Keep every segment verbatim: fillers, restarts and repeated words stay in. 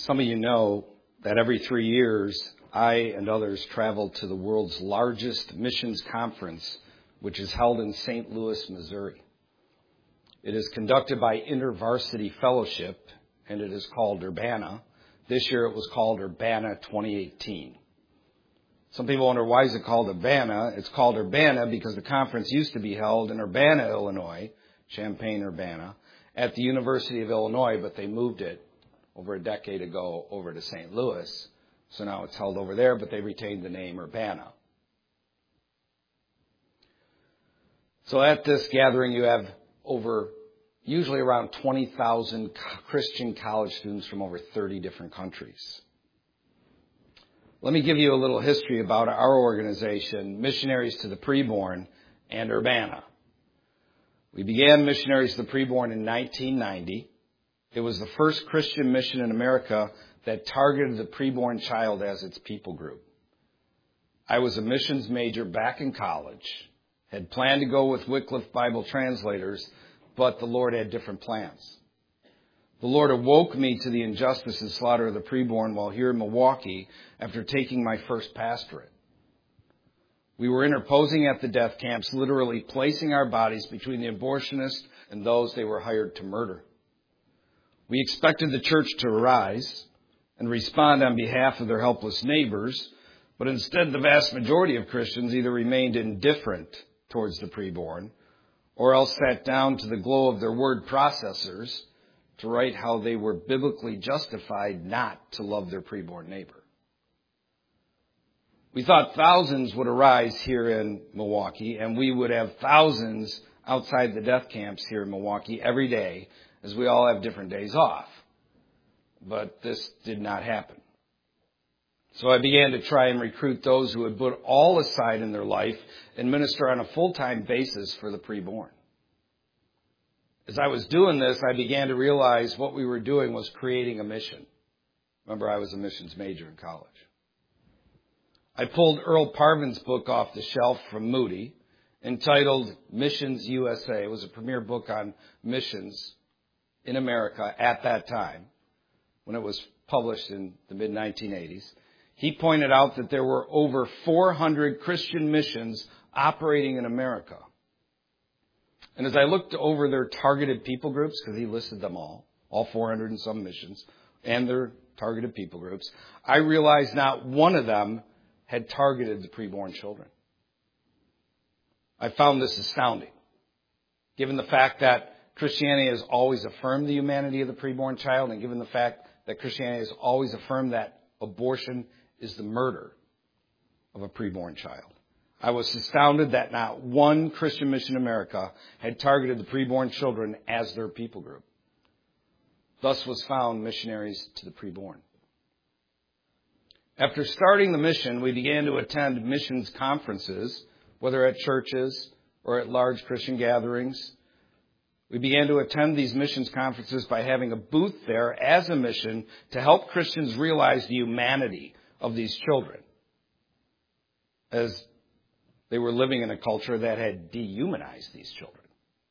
Some of you know that every three years, I and others travel to the world's largest missions conference, which is held in Saint Louis, Missouri. It is conducted by InterVarsity Fellowship, and it is called Urbana. This year it was called Urbana twenty eighteen. Some people wonder, why is it called Urbana? It's called Urbana because the conference used to be held in Urbana, Illinois, Champaign-Urbana, at the University of Illinois, but they moved it over a decade ago over to Saint Louis. So now it's held over there, but they retained the name Urbana. So at this gathering, you have over, usually around twenty thousand Christian college students from over thirty different countries. Let me give you a little history about our organization, Missionaries to the Preborn and Urbana. We began Missionaries to the Preborn in nineteen ninety. It was the first Christian mission in America that targeted the preborn child as its people group. I was a missions major back in college, had planned to go with Wycliffe Bible translators, but the Lord had different plans. The Lord awoke me to the injustice and slaughter of the preborn while here in Milwaukee after taking my first pastorate. We were interposing at the death camps, literally placing our bodies between the abortionists and those they were hired to murder. We expected the church to arise and respond on behalf of their helpless neighbors, but instead the vast majority of Christians either remained indifferent towards the preborn or else sat down to the glow of their word processors to write how they were biblically justified not to love their preborn neighbor. We thought thousands would arise here in Milwaukee, and we would have thousands outside the death camps here in Milwaukee every day, as we all have different days off. But this did not happen. So I began to try and recruit those who would put all aside in their life and minister on a full-time basis for the preborn. As I was doing this, I began to realize what we were doing was creating a mission. Remember, I was a missions major in college. I pulled Earl Parvin's book off the shelf from Moody, entitled Missions U S A. It was a premier book on missions in America at that time, when it was published in the mid nineteen eighties. He pointed out that there were over four hundred Christian missions operating in America. And as I looked over their targeted people groups, because he listed them all, all four hundred and some missions, and their targeted people groups, I realized not one of them had targeted the preborn children. I found this astounding, given the fact that Christianity has always affirmed the humanity of the preborn child, and given the fact that Christianity has always affirmed that abortion is the murder of a preborn child. I was astounded that not one Christian mission in America had targeted the preborn children as their people group. Thus was found Missionaries to the Preborn. After starting the mission, we began to attend missions conferences, whether at churches or at large Christian gatherings. We began to attend these missions conferences by having a booth there as a mission to help Christians realize the humanity of these children, as they were living in a culture that had dehumanized these children.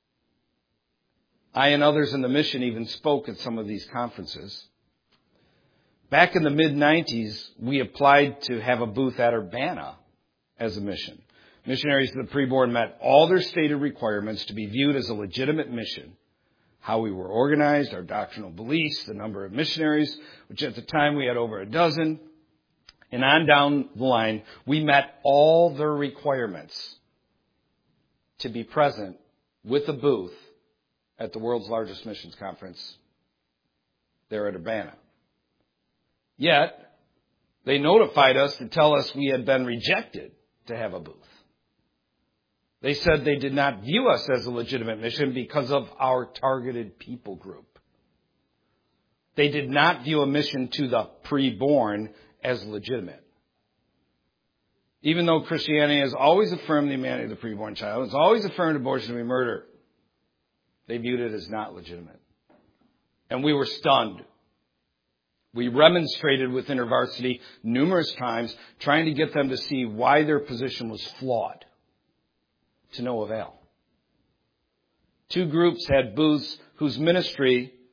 I and others in the mission even spoke at some of these conferences. Back in the mid nineties, we applied to have a booth at Urbana as a mission. Missionaries to the Preborn met all their stated requirements to be viewed as a legitimate mission. How we were organized, our doctrinal beliefs, the number of missionaries, which at the time we had over a dozen. And on down the line, we met all their requirements to be present with a booth at the world's largest missions conference there at Urbana. Yet, they notified us to tell us we had been rejected to have a booth. They said they did not view us as a legitimate mission because of our targeted people group. They did not view a mission to the preborn as legitimate. Even though Christianity has always affirmed the humanity of the preborn child, it's always affirmed abortion to be murder, they viewed it as not legitimate. And we were stunned. We remonstrated with InterVarsity numerous times, trying to get them to see why their position was flawed. To no avail. Two groups had booths whose ministry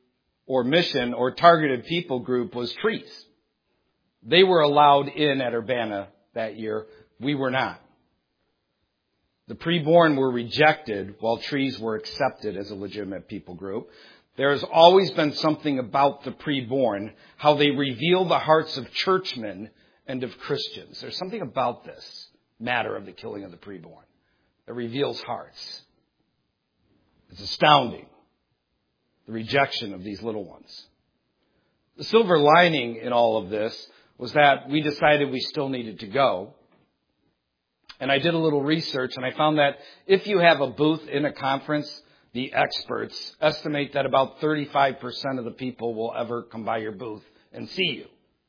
or mission or targeted people group was trees. They were allowed in at Urbana that year. We were not. The preborn were rejected while trees were accepted as a legitimate people group. There has always been something about the preborn, how they reveal the hearts of churchmen and of Christians. There's something about this matter of the killing of the preborn that reveals hearts. It's astounding, the rejection of these little ones. The silver lining in all of this was that we decided we still needed to go. And I did a little research, and I found that if you have a booth in a conference, the experts estimate that about thirty-five percent of the people will ever come by your booth and see you.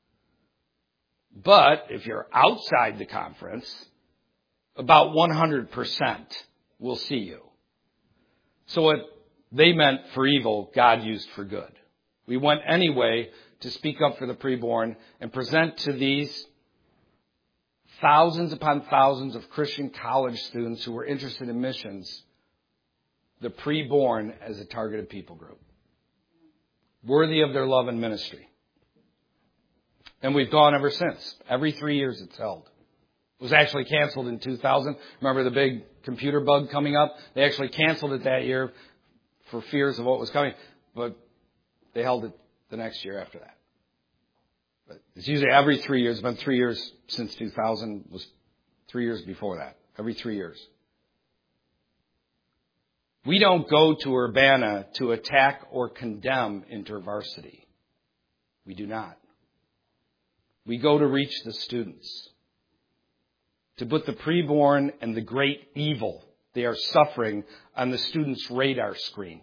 But if you're outside the conference, about one hundred percent will see you. So what they meant for evil, God used for good. We went anyway to speak up for the preborn and present to these thousands upon thousands of Christian college students who were interested in missions, the preborn as a targeted people group, worthy of their love and ministry. And we've gone ever since. Every three years it's held. It was actually canceled in two thousand. Remember the big computer bug coming up? They actually canceled it that year for fears of what was coming. But they held it the next year after that. But it's usually every three years. It's been three years since two thousand. It was three years before that. Every three years. We don't go to Urbana to attack or condemn InterVarsity. We do not. We go to reach the students, to put the preborn and the great evil they are suffering on the students' radar screen.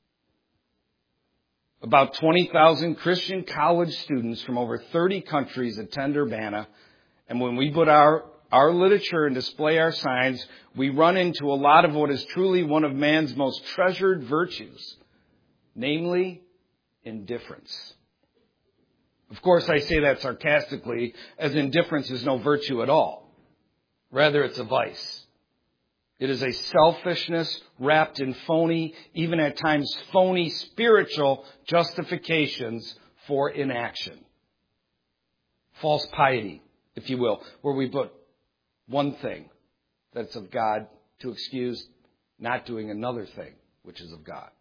About twenty thousand Christian college students from over thirty countries attend Urbana, and when we put our, our literature and display our signs, we run into a lot of what is truly one of man's most treasured virtues, namely indifference. Of course, I say that sarcastically, as indifference is no virtue at all. Rather, it's a vice. It is a selfishness wrapped in phony, even at times phony spiritual justifications for inaction. False piety, if you will, where we put one thing that's of God to excuse not doing another thing which is of God.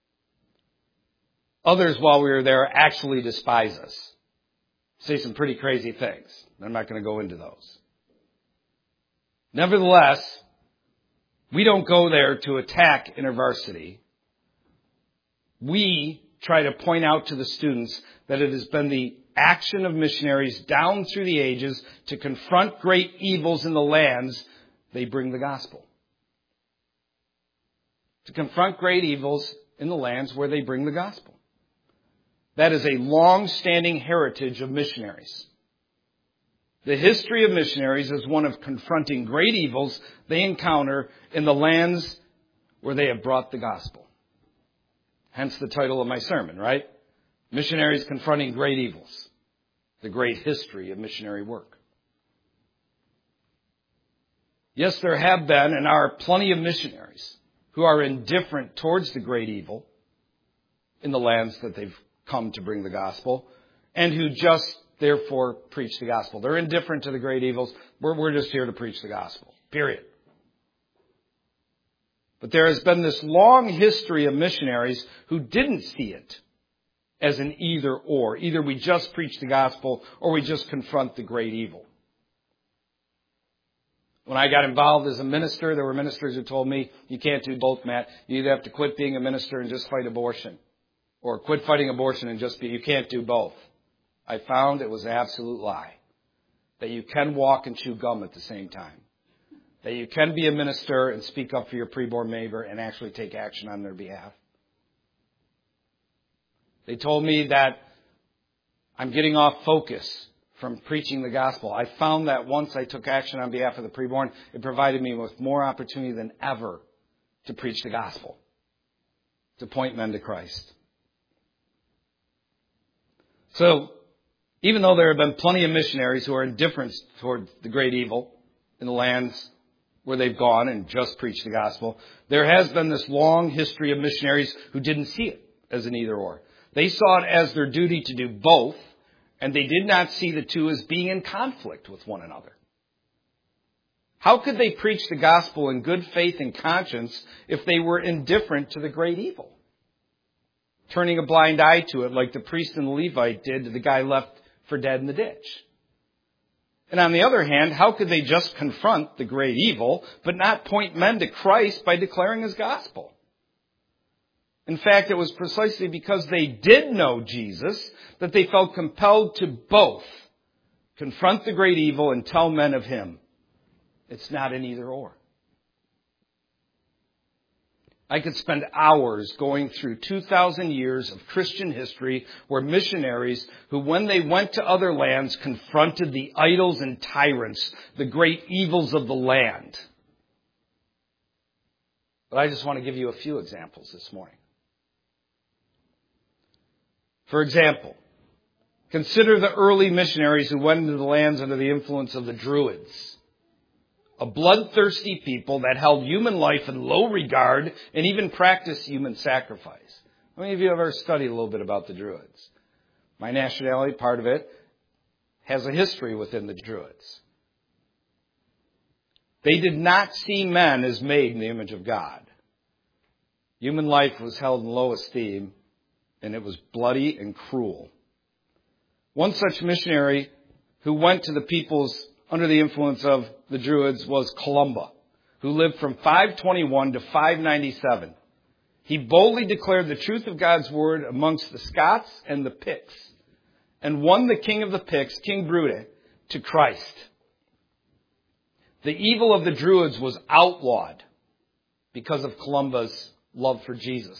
Others, while we are there, actually despise us. Say some pretty crazy things. I'm not going to go into those. Nevertheless, we don't go there to attack InterVarsity. We try to point out to the students that it has been the action of missionaries down through the ages to confront great evils in the lands they bring the gospel. To confront great evils in the lands where they bring the gospel. That is a long-standing heritage of missionaries. The history of missionaries is one of confronting great evils they encounter in the lands where they have brought the gospel. Hence the title of my sermon, right? Missionaries confronting great evils. The great history of missionary work. Yes, there have been and are plenty of missionaries who are indifferent towards the great evil in the lands that they've come to bring the gospel, and who just therefore preach the gospel. They're indifferent to the great evils. We're, we're just here to preach the gospel. Period. But there has been this long history of missionaries who didn't see it as an either or. Either we just preach the gospel or we just confront the great evil. When I got involved as a minister, there were ministers who told me, you can't do both, Matt. You either have to quit being a minister and just fight abortion, or quit fighting abortion and just be, you can't do both. I found it was an absolute lie. That you can walk and chew gum at the same time. That you can be a minister and speak up for your preborn neighbor and actually take action on their behalf. They told me that I'm getting off focus from preaching the gospel. I found that once I took action on behalf of the preborn, it provided me with more opportunity than ever to preach the gospel. To point men to Christ. So, even though there have been plenty of missionaries who are indifferent toward the great evil in the lands where they've gone and just preached the gospel, there has been this long history of missionaries who didn't see it as an either or. They saw it as their duty to do both, and they did not see the two as being in conflict with one another. How could they preach the gospel in good faith and conscience if they were indifferent to the great evil? Turning a blind eye to it like the priest and the Levite did to the guy left for dead in the ditch. And on the other hand, how could they just confront the great evil but not point men to Christ by declaring his gospel? In fact, it was precisely because they did know Jesus that they felt compelled to both confront the great evil and tell men of him. It's not an either or. I could spend hours going through two thousand years of Christian history where missionaries who, when they went to other lands, confronted the idols and tyrants, the great evils of the land. But I just want to give you a few examples this morning. For example, consider the early missionaries who went into the lands under the influence of the Druids. A bloodthirsty people that held human life in low regard and even practiced human sacrifice. How many of you have ever studied a little bit about the Druids? My nationality, part of it, has a history within the Druids. They did not see men as made in the image of God. Human life was held in low esteem, and it was bloody and cruel. One such missionary who went to the peoples under the influence of the Druids was Columba, who lived from five twenty-one to five ninety-seven. He boldly declared the truth of God's word amongst the Scots and the Picts, and won the king of the Picts, King Brude, to Christ. The evil of the Druids was outlawed because of Columba's love for Jesus.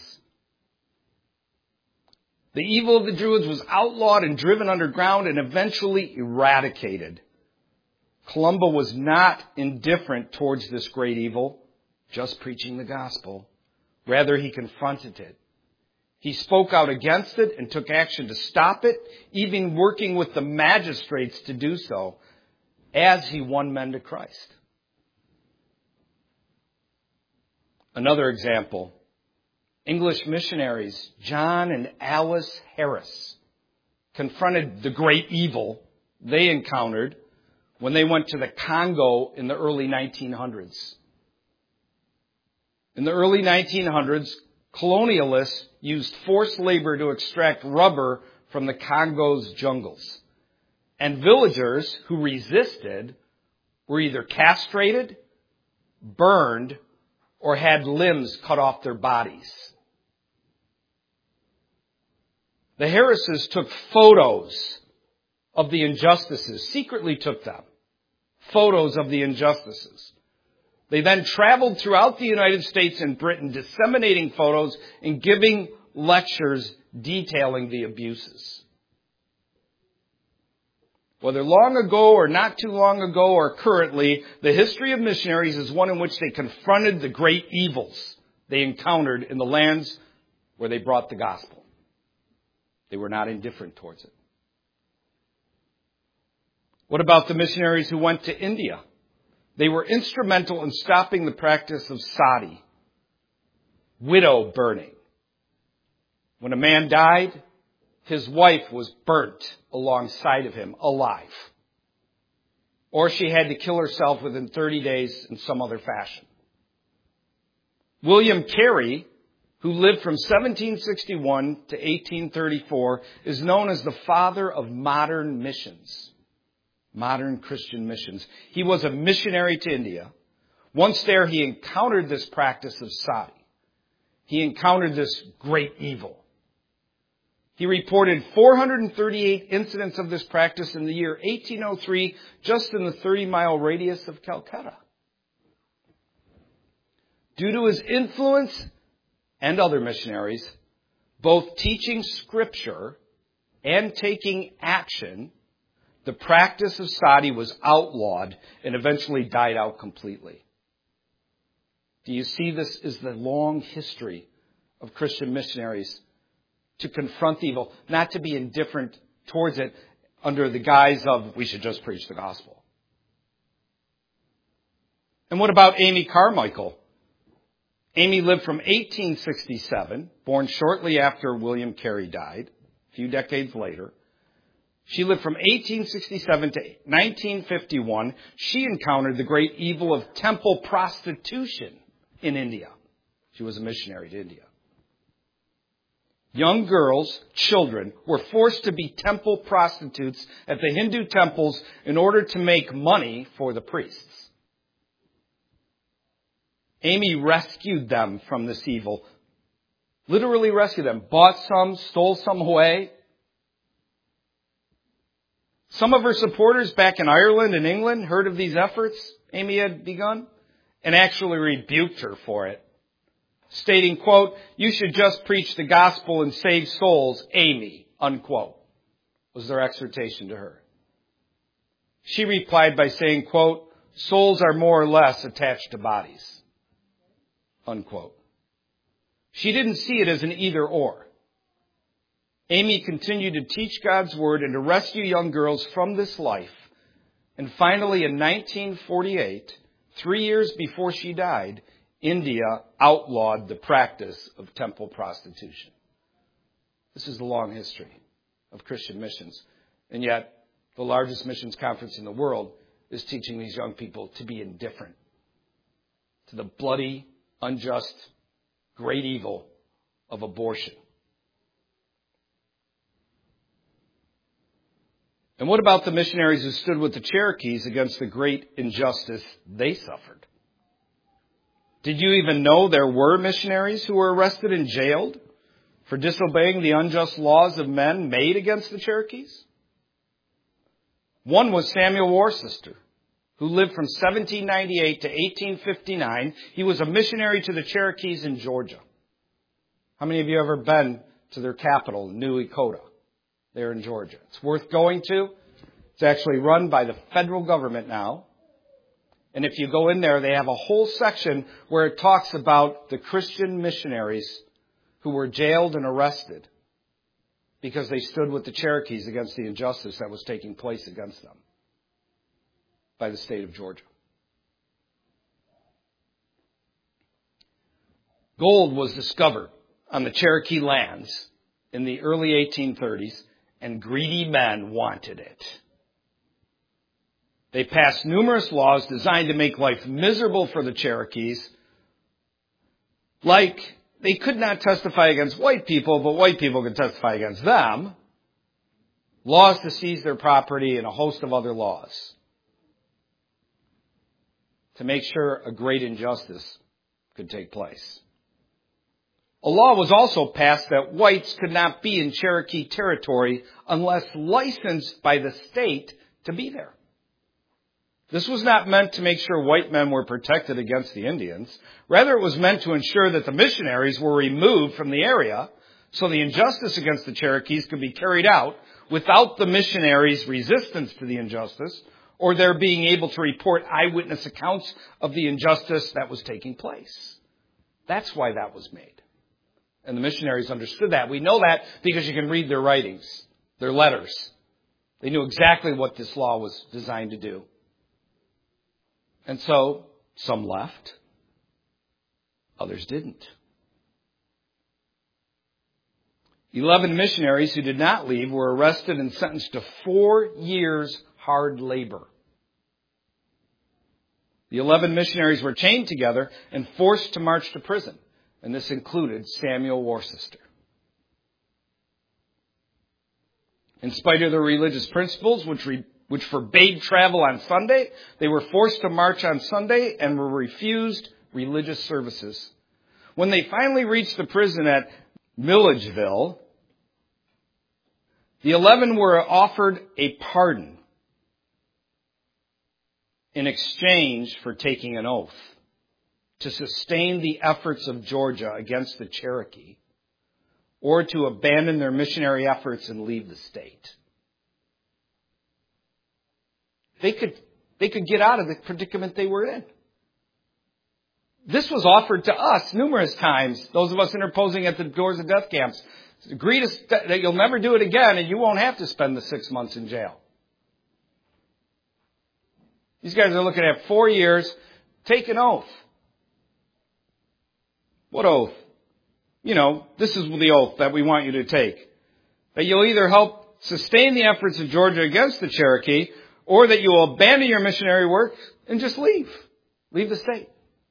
The evil of the Druids was outlawed and driven underground and eventually eradicated. Columba was not indifferent towards this great evil, just preaching the gospel. Rather, he confronted it. He spoke out against it and took action to stop it, even working with the magistrates to do so, as he won men to Christ. Another example, English missionaries John and Alice Harris confronted the great evil they encountered when they went to the Congo in the early nineteen hundreds. In the early nineteen hundreds, colonialists used forced labor to extract rubber from the Congo's jungles. And villagers who resisted were either castrated, burned, or had limbs cut off their bodies. The Harrises took photos of the injustices, secretly took them, photos of the injustices. They then traveled throughout the United States and Britain, disseminating photos and giving lectures detailing the abuses. Whether long ago or not too long ago or currently, the history of missionaries is one in which they confronted the great evils they encountered in the lands where they brought the gospel. They were not indifferent towards it. What about the missionaries who went to India? They were instrumental in stopping the practice of sati, widow burning. When a man died, his wife was burnt alongside of him, alive. Or she had to kill herself within thirty days in some other fashion. William Carey, who lived from seventeen sixty-one to eighteen thirty-four, is known as the father of modern missions. Modern Christian missions. He was a missionary to India. Once there, he encountered this practice of sati. He encountered this great evil. He reported four hundred thirty-eight incidents of this practice in the year eighteen oh three, just in the thirty-mile radius of Calcutta. Due to his influence and other missionaries, both teaching Scripture and taking action, the practice of sati was outlawed and eventually died out completely. Do you see this is the long history of Christian missionaries to confront evil, not to be indifferent towards it under the guise of we should just preach the gospel? And what about Amy Carmichael? Amy lived from eighteen sixty-seven, born shortly after William Carey died, a few decades later. She lived from eighteen sixty-seven to nineteen fifty-one. She encountered the great evil of temple prostitution in India. She was a missionary to India. Young girls, children, were forced to be temple prostitutes at the Hindu temples in order to make money for the priests. Amy rescued them from this evil. Literally rescued them. Bought some, stole some away. Some of her supporters back in Ireland and England heard of these efforts Amy had begun and actually rebuked her for it, stating, quote, "You should just preach the gospel and save souls, Amy," unquote, was their exhortation to her. She replied by saying, quote, "Souls are more or less attached to bodies," unquote. She didn't see it as an either or. Amy continued to teach God's word and to rescue young girls from this life. And finally, in nineteen forty-eight, three years before she died, India outlawed the practice of temple prostitution. This is the long history of Christian missions. And yet, the largest missions conference in the world is teaching these young people to be indifferent to the bloody, unjust, great evil of abortion. And what about the missionaries who stood with the Cherokees against the great injustice they suffered? Did you even know there were missionaries who were arrested and jailed for disobeying the unjust laws of men made against the Cherokees? One was Samuel Worcester, who lived from seventeen ninety-eight to eighteen fifty-nine. He was a missionary to the Cherokees in Georgia. How many of you have ever been to their capital, New Echota? There in Georgia. It's worth going to. It's actually run by the federal government now. And if you go in there, they have a whole section where it talks about the Christian missionaries who were jailed and arrested because they stood with the Cherokees against the injustice that was taking place against them by the state of Georgia. Gold was discovered on the Cherokee lands in the early eighteen thirties. And greedy men wanted it. They passed numerous laws designed to make life miserable for the Cherokees. Like, they could not testify against white people, but white people could testify against them. Laws to seize their property and a host of other laws. To make sure a great injustice could take place. A law was also passed that whites could not be in Cherokee territory unless licensed by the state to be there. This was not meant to make sure white men were protected against the Indians. Rather, it was meant to ensure that the missionaries were removed from the area so the injustice against the Cherokees could be carried out without the missionaries' resistance to the injustice or their being able to report eyewitness accounts of the injustice that was taking place. That's why that was made. And the missionaries understood that. We know that because you can read their writings, their letters. They knew exactly what this law was designed to do. And so, some left. Others didn't. Eleven missionaries who did not leave were arrested and sentenced to four years hard labor. The eleven missionaries were chained together and forced to march to prison. And this included Samuel Worcester. In spite of their religious principles, which, re, which forbade travel on Sunday, they were forced to march on Sunday and were refused religious services. When they finally reached the prison at Milledgeville, the eleven were offered a pardon in exchange for taking an oath to sustain the efforts of Georgia against the Cherokee, or to abandon their missionary efforts and leave the state. They could, they could get out of the predicament they were in. This was offered to us numerous times, those of us interposing at the doors of death camps. Agree to st- that you'll never do it again and you won't have to spend the six months in jail. These guys are looking at four years. Take an oath. What oath? You know, this is the oath that we want you to take. That you'll either help sustain the efforts of Georgia against the Cherokee, or that you will abandon your missionary work and just leave. Leave the state.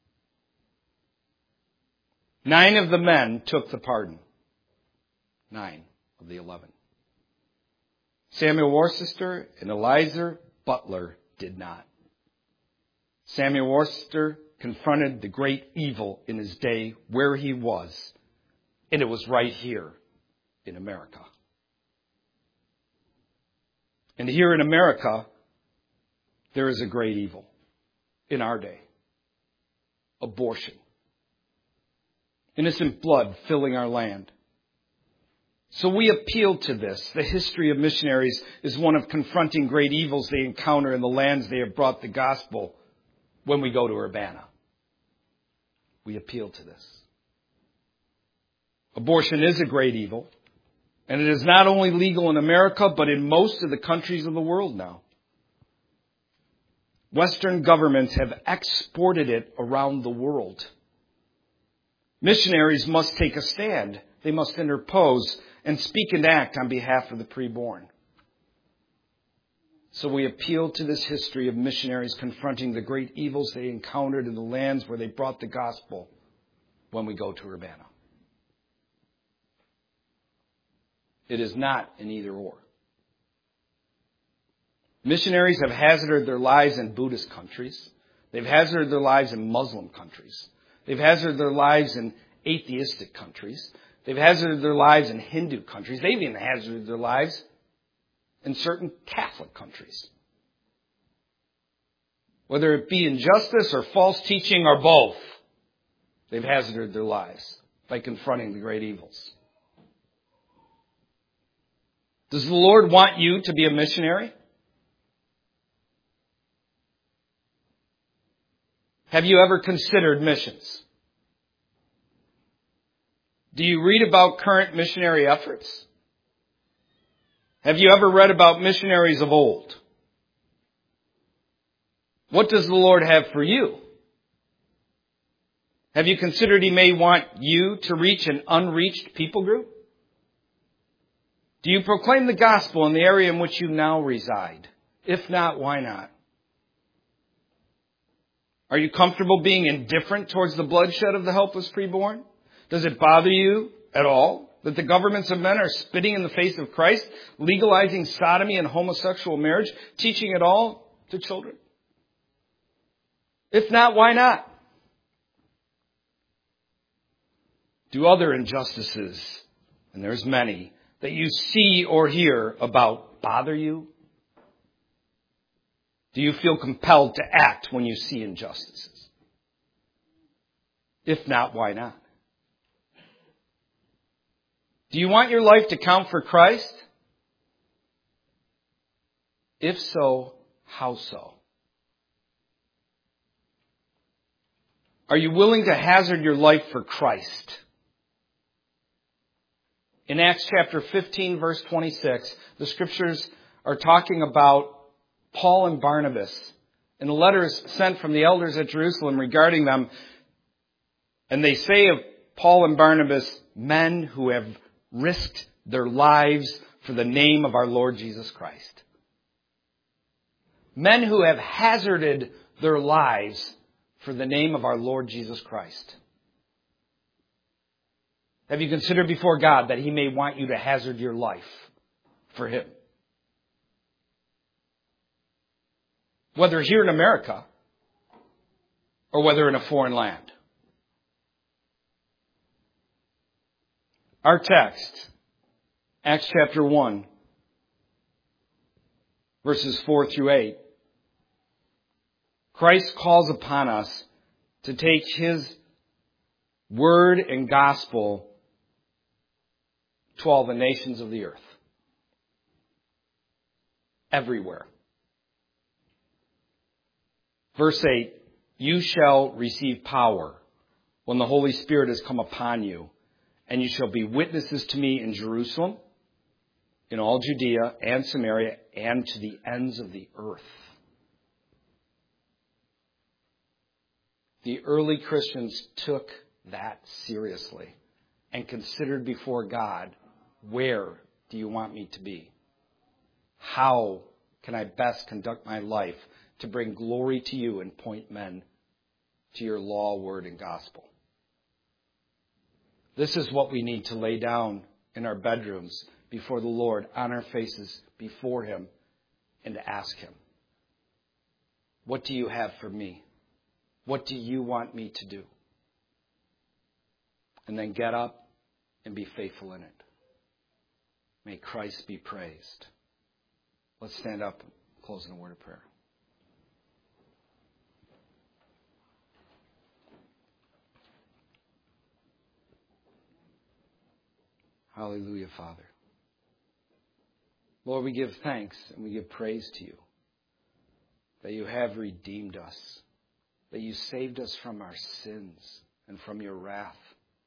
Nine of the men took the pardon. Nine of the eleven. Samuel Worcester and Eliezer Butler did not. Samuel Worcester confronted the great evil in his day where he was, and it was right here in America. And here in America, there is a great evil in our day. Abortion. Innocent blood filling our land. So we appeal to this. The history of missionaries is one of confronting great evils they encounter in the lands they have brought the gospel when we go to Urbana. We appeal to this. Abortion is a great evil, and it is not only legal in America, but in most of the countries of the world now. Western governments have exported it around the world. Missionaries must take a stand. They must interpose and speak and act on behalf of the preborn. So we appeal to this history of missionaries confronting the great evils they encountered in the lands where they brought the gospel when we go to Urbana. It is not an either or. Missionaries have hazarded their lives in Buddhist countries. They've hazarded their lives in Muslim countries. They've hazarded their lives in atheistic countries. They've hazarded their lives in Hindu countries. They've even hazarded their lives in certain Catholic countries. Whether it be injustice or false teaching or both, they've hazarded their lives by confronting the great evils. Does the Lord want you to be a missionary? Have you ever considered missions? Do you read about current missionary efforts? Have you ever read about missionaries of old? What does the Lord have for you? Have you considered He may want you to reach an unreached people group? Do you proclaim the gospel in the area in which you now reside? If not, why not? Are you comfortable being indifferent towards the bloodshed of the helpless preborn? Does it bother you at all that the governments of men are spitting in the face of Christ, legalizing sodomy and homosexual marriage, teaching it all to children? If not, why not? Do other injustices, and there's many, that you see or hear about bother you? Do you feel compelled to act when you see injustices? If not, why not? Do you want your life to count for Christ? If so, how so? Are you willing to hazard your life for Christ? In Acts chapter fifteen, verse twenty-six, the scriptures are talking about Paul and Barnabas and the letters sent from the elders at Jerusalem regarding them. And they say of Paul and Barnabas, men who have risked their lives for the name of our Lord Jesus Christ. Men who have hazarded their lives for the name of our Lord Jesus Christ. Have you considered before God that He may want you to hazard your life for Him? Whether here in America or whether in a foreign land. Our text, Acts chapter one, verses four through eight. Christ calls upon us to take His word and gospel to all the nations of the earth. Everywhere. Verse eight, you shall receive power when the Holy Spirit has come upon you, and you shall be witnesses to me in Jerusalem, in all Judea and Samaria, and to the ends of the earth. The early Christians took that seriously and considered before God, where do you want me to be? How can I best conduct my life to bring glory to you and point men to your law, word, and gospel? This is what we need to lay down in our bedrooms before the Lord, on our faces before Him, and to ask Him, what do you have for me? What do you want me to do? And then get up and be faithful in it. May Christ be praised. Let's stand up and close in a word of prayer. Hallelujah, Father. Lord, we give thanks and we give praise to you that you have redeemed us, that you saved us from our sins and from your wrath.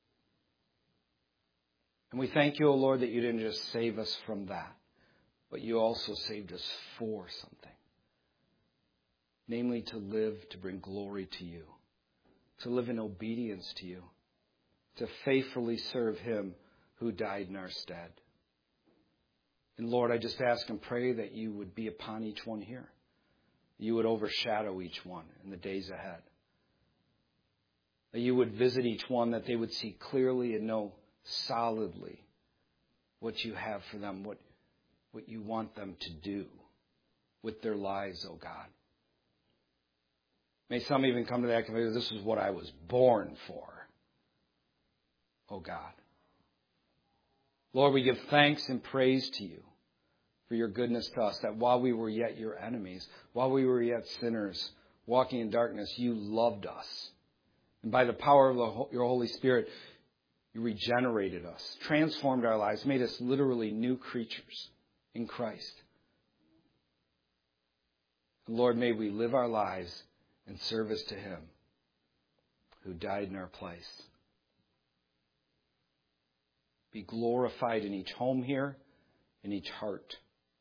And we thank you, O Lord, that you didn't just save us from that, but you also saved us for something. Namely, to live to bring glory to you, to live in obedience to you, to faithfully serve Him who died in our stead. And Lord, I just ask and pray that you would be upon each one here. You would overshadow each one in the days ahead. That you would visit each one, that they would see clearly and know solidly what you have for them, what, what you want them to do with their lives, oh God. May some even come to that conclusion, this is what I was born for, oh God. Lord, we give thanks and praise to you for your goodness to us, that while we were yet your enemies, while we were yet sinners, walking in darkness, you loved us. And by the power of the, your Holy Spirit, you regenerated us, transformed our lives, made us literally new creatures in Christ. And Lord, may we live our lives in service to Him who died in our place. Be glorified in each home here, in each heart.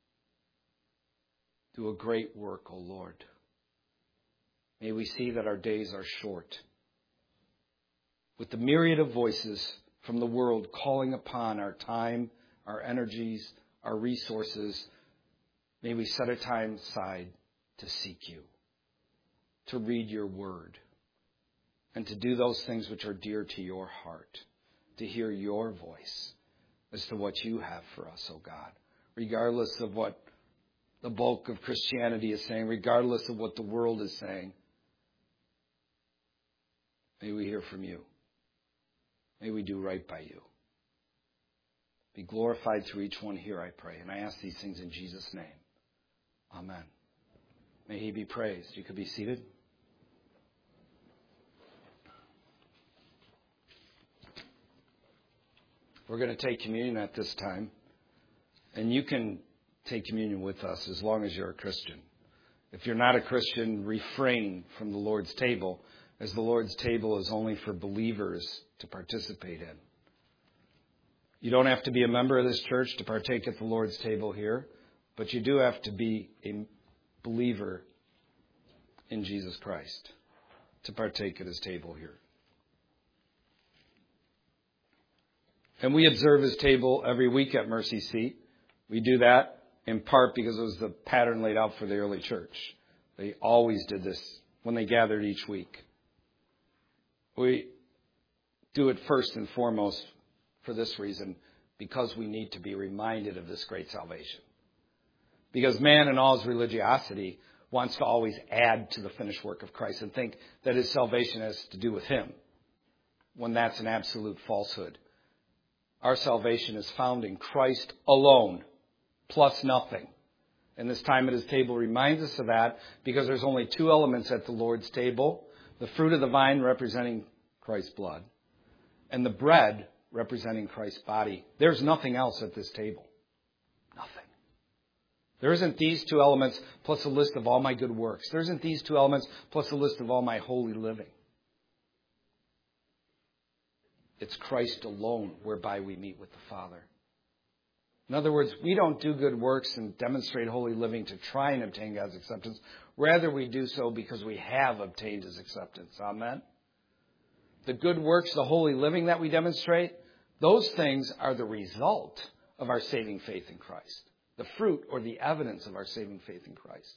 Do a great work, O Lord. May we see that our days are short. With the myriad of voices from the world calling upon our time, our energies, our resources, may we set a time aside to seek you, to read your word, and to do those things which are dear to your heart, to hear your voice as to what you have for us, oh God, regardless of what the bulk of Christianity is saying, regardless of what the world is saying. May we hear from you. May we do right by you. Be glorified through each one here, I pray. And I ask these things in Jesus' name. Amen. May He be praised. You could be seated. We're going to take communion at this time. And you can take communion with us as long as you're a Christian. If you're not a Christian, refrain from the Lord's table, as the Lord's table is only for believers to participate in. You don't have to be a member of this church to partake at the Lord's table here, but you do have to be a believer in Jesus Christ to partake at His table here. And we observe His table every week at Mercy Seat. We do that in part because it was the pattern laid out for the early church. They always did this when they gathered each week. We do it first and foremost for this reason, because we need to be reminded of this great salvation. Because man in all his religiosity wants to always add to the finished work of Christ and think that his salvation has to do with him, when that's an absolute falsehood. Our salvation is found in Christ alone, plus nothing. And this time at His table reminds us of that, because there's only two elements at the Lord's table: the fruit of the vine representing Christ's blood, and the bread representing Christ's body. There's nothing else at this table. Nothing. There isn't these two elements plus a list of all my good works. There isn't these two elements plus a list of all my holy living. It's Christ alone whereby we meet with the Father. In other words, we don't do good works and demonstrate holy living to try and obtain God's acceptance. Rather, we do so because we have obtained His acceptance. Amen? the good works, the holy living that we demonstrate, those things are the result of our saving faith in Christ. The fruit or the evidence of our saving faith in Christ.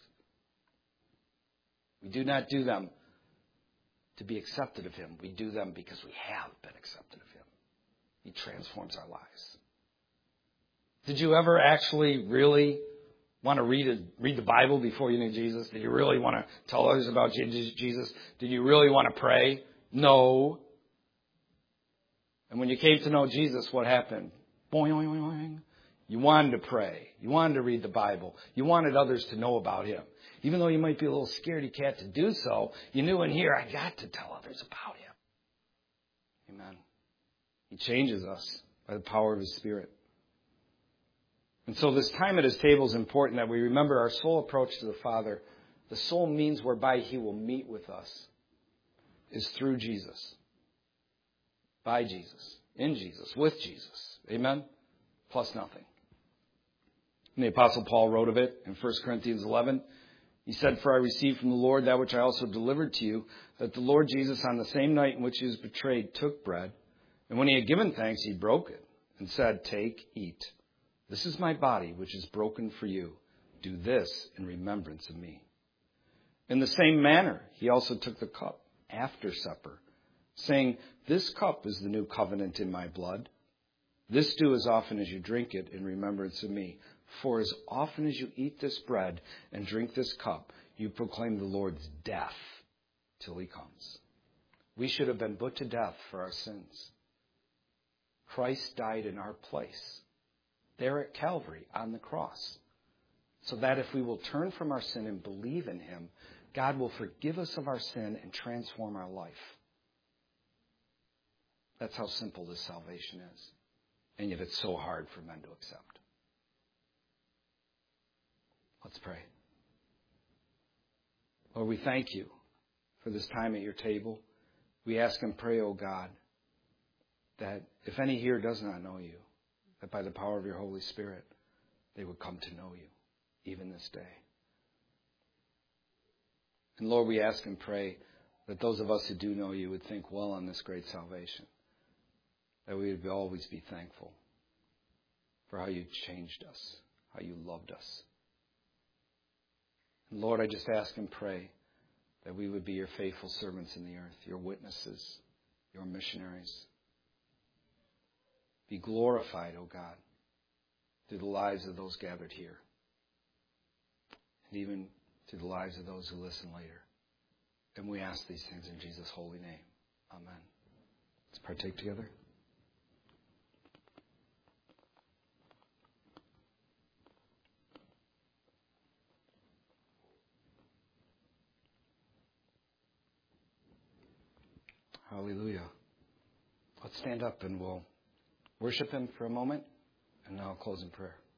We do not do them to be accepted of Him. We do them because we have been accepted of Him. He transforms our lives. Did you ever actually really want to read a, read the Bible before you knew Jesus? Did you really want to tell others about Jesus? Did you really want to pray? No. And when you came to know Jesus, what happened? Boing, boing, boing. You wanted to pray. You wanted to read the Bible. You wanted others to know about Him. Even though you might be a little scaredy cat to do so, you knew in here, I got to tell others about Him. Amen. He changes us by the power of His Spirit. And so this time at His table is important that we remember our sole approach to the Father. The sole means whereby He will meet with us is through Jesus. By Jesus. In Jesus. With Jesus. Amen? Plus nothing. And the Apostle Paul wrote of it in First Corinthians eleven. He said, "For I received from the Lord that which I also delivered to you, that the Lord Jesus on the same night in which He was betrayed took bread, and when He had given thanks, He broke it, and said, 'Take, eat. This is my body, which is broken for you. Do this in remembrance of me.' In the same manner, He also took the cup after supper, saying, 'This cup is the new covenant in my blood. This do as often as you drink it in remembrance of me. For as often as you eat this bread and drink this cup, you proclaim the Lord's death till He comes.'" We should have been put to death for our sins. Christ died in our place, there at Calvary on the cross, so that if we will turn from our sin and believe in Him, God will forgive us of our sin and transform our life. That's how simple this salvation is. And yet it's so hard for men to accept. Let's pray. Lord, we thank You for this time at Your table. We ask and pray, O God, that if any here does not know You, that by the power of Your Holy Spirit, they would come to know You, even this day. And Lord, we ask and pray that those of us who do know You would think well on this great salvation, that we would always be thankful for how You changed us, how You loved us. And Lord, I just ask and pray that we would be Your faithful servants in the earth, Your witnesses, Your missionaries. Be glorified, O God, through the lives of those gathered here, and even through the lives of those who listen later. And we ask these things in Jesus' holy name. Amen. Let's partake together. Hallelujah. Let's stand up and we'll worship Him for a moment, and then I'll close in prayer.